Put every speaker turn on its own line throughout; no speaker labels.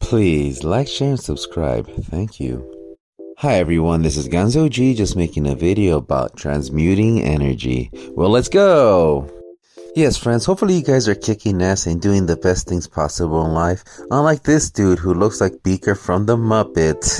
Please like, share, and subscribe. Thank you. Hi everyone, this is Gonzo G, just making a video about transmuting energy. Well, let's go! Yes, friends, hopefully you guys are kicking ass and doing the best things possible in life. Unlike this dude who looks like Beaker from the Muppets.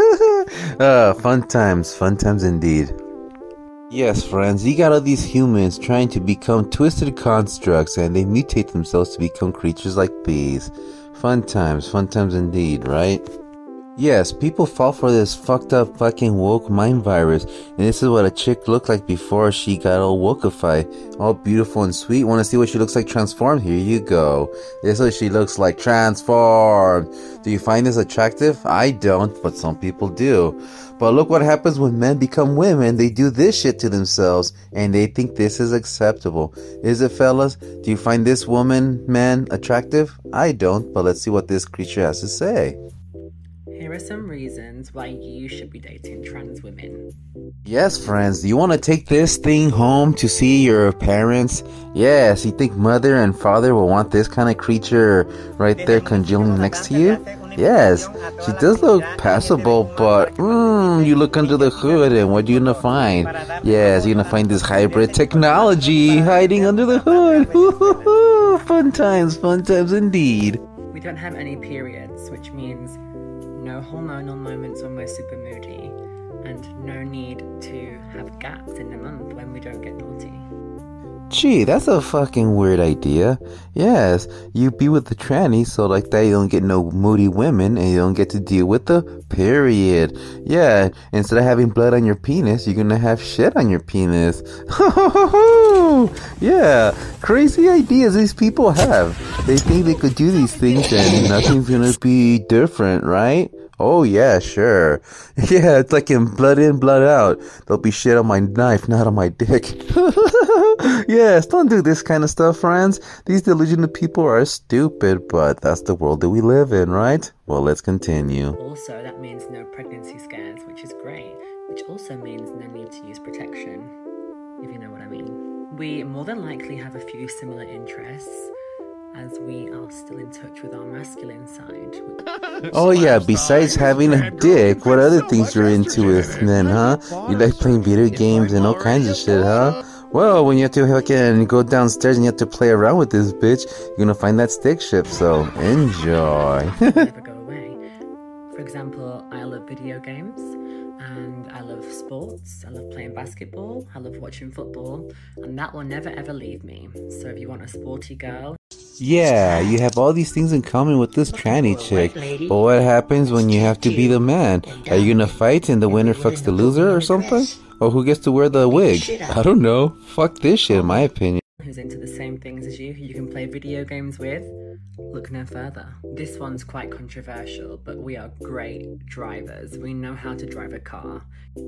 Fun times indeed. Yes, friends, you got all these humans trying to become twisted constructs and they mutate themselves to become creatures like bees. Fun times indeed, right? Yes, people fall for this fucked up fucking woke mind virus, and this is what a chick looked like before she got all wokeified. All beautiful and sweet. Want to see what she looks like transformed? Here you go. This is what she looks like transformed. Do you find this attractive? I don't, but some people do. But look what happens when men become women. They do this shit to themselves, and they think this is acceptable. Is it, fellas? Do you find this woman, man, attractive? I don't, but let's see what this creature has to say.
Here are some reasons why you should be dating trans women.
Yes, friends, do you want to take this thing home to see your parents? Yes, you think mother and father will want this kind of creature right there congealing next to you? Yes, she does look passable, but you look under the hood and what are you gonna find? Yes, you're gonna find this hybrid technology hiding under the hood. Fun times indeed.
We don't have any periods, which means no hormonal moments when we're super moody, and no need to have gaps in the month when we don't get naughty.
Gee, that's a fucking weird idea. Yes, you be with the tranny so like that you don't get no moody women and you don't get to deal with the period. Yeah, instead of having blood on your penis, you're gonna have shit on your penis. Yeah, crazy ideas these people have. They think they could do these things and nothing's gonna be different, right? Oh yeah, sure. Yeah, it's like in, blood out. There'll be shit on my knife, not on my dick. Yes, don't do this kind of stuff, friends. These delusional people are stupid, but that's the world that we live in, right? Well, let's continue.
Also, that means no pregnancy scares, which is great. Which also means no need to use protection, if you know what I mean. We more than likely have a few similar interests, as we are still in touch with our masculine side.
Oh yeah, besides having a dick, what other things you're into with men, huh? You like playing video games and all kinds of shit, huh? Well, when you have to fucking go downstairs and you have to play around with this bitch, you're gonna find that stick shift, so enjoy.
Never go away. For example, I love video games, and I love sports, I love playing basketball, I love watching football, and that will never ever leave me. So if you want a sporty girl...
Yeah, you have all these things in common with this tranny chick, but what happens when you have to be the man? Are you gonna fight and the winner fucks the loser or something? Or who gets to wear the wig? I don't know. Fuck this shit, in my opinion.
Who's into the same things as you, who you can play video games with? Look no further. This one's quite controversial, but we are great drivers. We know how to drive a car.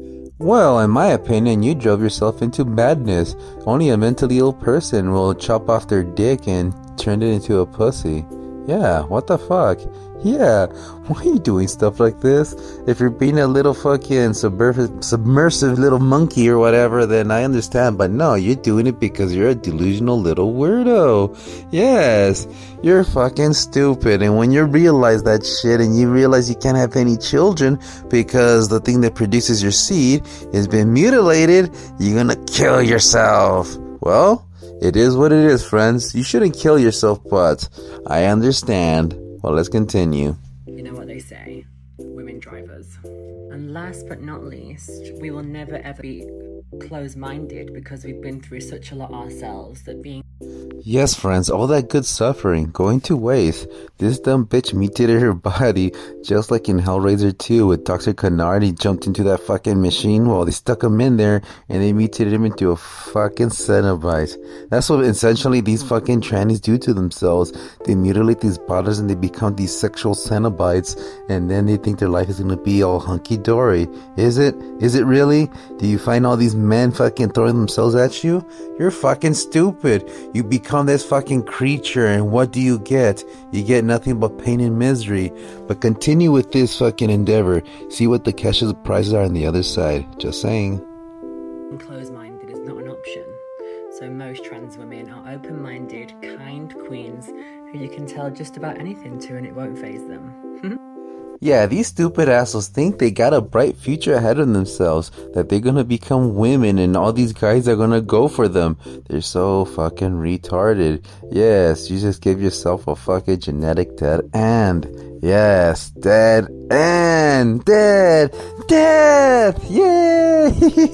Well, in my opinion, you drove yourself into madness. Only a mentally ill person will chop off their dick and turn it into a pussy. Yeah, what the fuck? Yeah, why are you doing stuff like this? If you're being a little fucking submersive little monkey or whatever, then I understand. But no, you're doing it because you're a delusional little weirdo. Yes, you're fucking stupid. And when you realize that shit and you realize you can't have any children because the thing that produces your seed has been mutilated, you're gonna kill yourself. Well, it is what it is, friends. You shouldn't kill yourself, but I understand. Well, let's continue.
You know what they say, women drivers. And last but not least, we will never ever be close-minded because we've been through such a lot ourselves that being...
Yes, friends, all that good suffering going to waste. This dumb bitch mutated her body just like in Hellraiser 2 with Dr. Kennard. He jumped into that fucking machine while they stuck him in there and they mutated him into a fucking Cenobite. That's what essentially these fucking trannies do to themselves. They mutilate these bodies and they become these sexual Cenobites, and then they think their life is gonna be all hunky-dory. Is it? Is it really? Do you find all these men fucking throwing themselves at you? You're fucking stupid. You become this fucking creature, and what do you get? You get nothing but pain and misery. But continue with this fucking endeavor. See what the cash prizes are on the other side. Just saying.
Close-minded is not an option. So most trans women are open-minded, kind queens who you can tell just about anything to and it won't faze them.
Yeah, these stupid assholes think they got a bright future ahead of themselves, that they're gonna become women and all these guys are gonna go for them. They're so fucking retarded. Yes, you just give yourself a fucking genetic dead end. Yes, dead end. Dead. Death. Yay!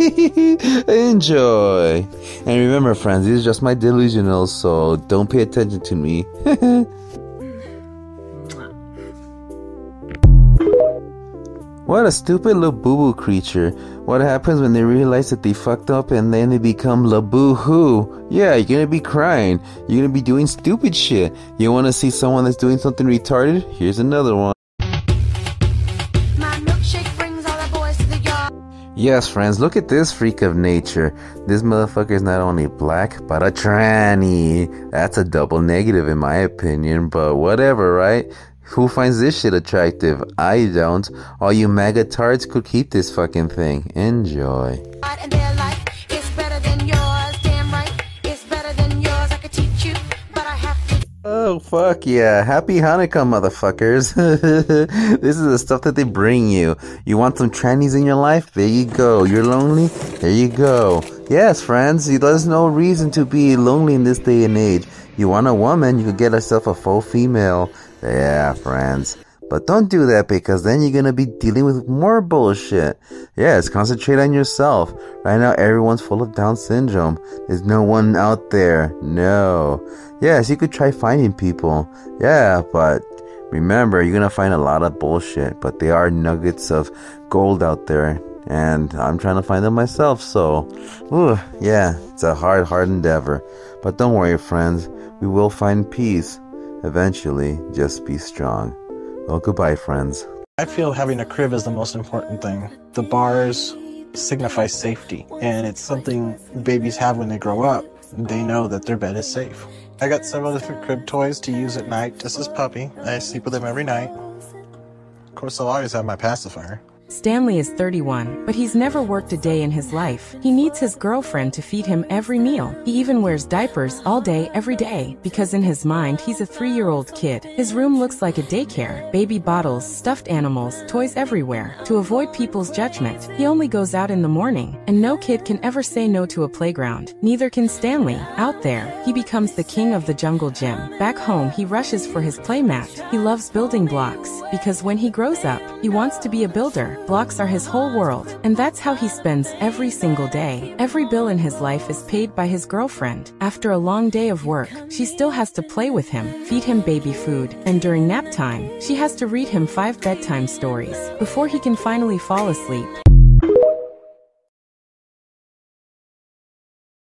Enjoy. And remember, friends, these are just my delusionals, so don't pay attention to me. What a stupid little boo-boo creature. What happens when they realize that they fucked up and then they become la boo-hoo? Yeah, you're gonna be crying. You're gonna be doing stupid shit. You wanna see someone that's doing something retarded? Here's another one.
My milkshake brings all the boys to the yard.
Yes, friends, look at this freak of nature. This motherfucker is not only black, but a tranny. That's a double negative in my opinion, but whatever, right? Who finds this shit attractive? I don't. All you MAGA tards could keep this fucking thing. Enjoy.
And they're like, it's better than yours. Damn right, it's better than yours. I could teach you, but I have to.
Oh, fuck yeah. Happy Hanukkah, motherfuckers. This is the stuff that they bring you. You want some trannies in your life? There you go. You're lonely? There you go. Yes, friends, there's no reason to be lonely in this day and age. You want a woman, you could get yourself a faux female. Yeah, friends. But don't do that because then you're gonna be dealing with more bullshit. Yes, concentrate on yourself. Right now, everyone's full of Down syndrome. There's no one out there. No. Yes, you could try finding people. Yeah, but remember, you're gonna find a lot of bullshit. But there are nuggets of gold out there. And I'm trying to find them myself, so... yeah, it's a hard endeavor. But don't worry, friends. We will find peace. Eventually, just be strong. Well, goodbye, friends.
I feel having a crib is the most important thing. The bars signify safety, and it's something babies have when they grow up. They know that their bed is safe. I got several different crib toys to use at night, just as Puppy. I sleep with him every night. Of course, I'll always have my pacifier.
Stanley is 31, but he's never worked a day in his life. He needs his girlfriend to feed him every meal. He even wears diapers all day, every day, because in his mind, he's a 3-year-old kid. His room looks like a daycare. Baby bottles, stuffed animals, toys everywhere. To avoid people's judgment, he only goes out in the morning, and no kid can ever say no to a playground. Neither can Stanley. Out there, he becomes the king of the jungle gym. Back home, he rushes for his playmat. He loves building blocks, because when he grows up, he wants to be a builder. Blocks are his whole world, and that's how he spends every single day. Every bill in his life is paid by his girlfriend. After a long day of work, she still has to play with him, feed him baby food, and during nap time, she has to read him 5 bedtime stories. Before he can finally fall asleep,